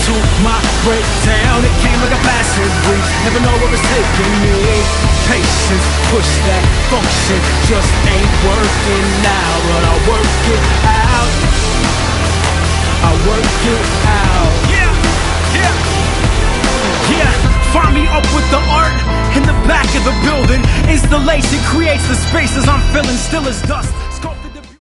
to my breakdown. It came like a passing wind, never know where it's taking me. Patience, push that function, just ain't working now. But I work it out, I work it out. Yeah, yeah, yeah. Find me up with the art in the back of the building. Installation creates the spaces I'm feeling still as dust.